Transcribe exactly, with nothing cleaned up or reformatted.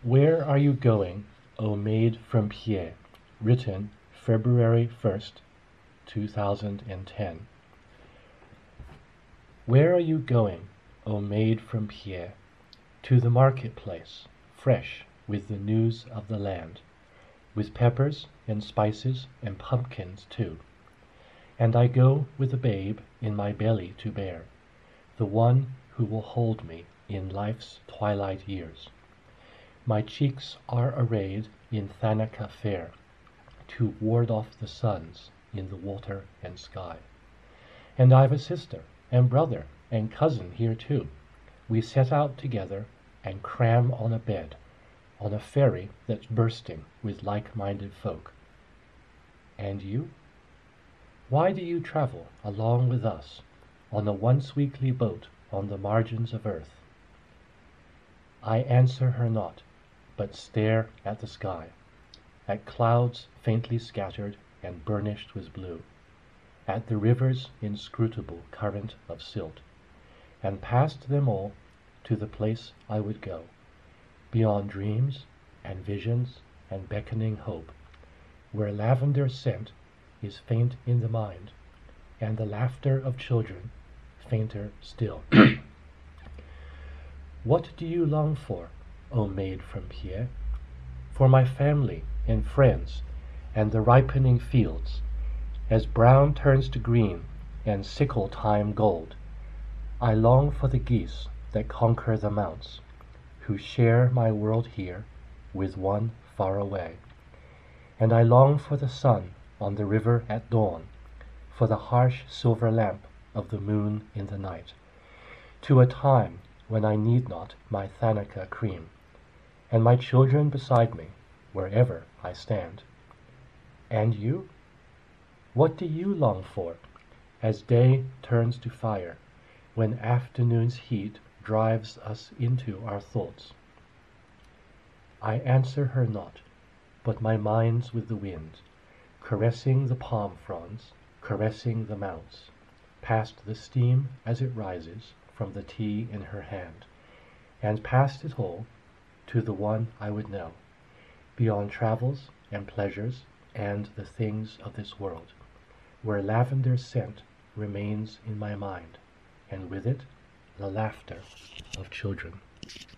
Where are you going, O maid from Pierre? Written February first, two thousand ten. Where are you going, O maid from Pierre? To the marketplace, fresh with the news of the land, with peppers and spices and pumpkins too. And I go with a babe in my belly to bear, the one who will hold me in life's twilight years. My cheeks are arrayed in Thanaka fair, to ward off the suns in the water and sky. And I've a sister and brother and cousin here too. We set out together and cram on a bed, on a ferry that's bursting with like-minded folk. And you? Why do you travel along with us on a once-weekly boat on the margins of earth? I answer her not, but stare at the sky, at clouds faintly scattered and burnished with blue, at the river's inscrutable current of silt, and past them all to the place I would go, beyond dreams and visions and beckoning hope, where lavender scent is faint in the mind, and the laughter of children fainter still. What do you long for, O maid from Pierre? For my family and friends and the ripening fields, as brown turns to green and sickle time gold. I long for the geese that conquer the mounts, who share my world here with one far away. And I long for the sun on the river at dawn, for the harsh silver lamp of the moon in the night, to a time when I need not my Thanaka cream, and my children beside me wherever I stand. And you? What do you long for, as day turns to fire, when afternoon's heat drives us into our thoughts? I answer her not, but my mind's with the wind, caressing the palm fronds, caressing the mounts, past the steam as it rises from the tea in her hand, and past it all to the one I would know, beyond travels and pleasures and the things of this world, where lavender scent remains in my mind, and with it the laughter of children.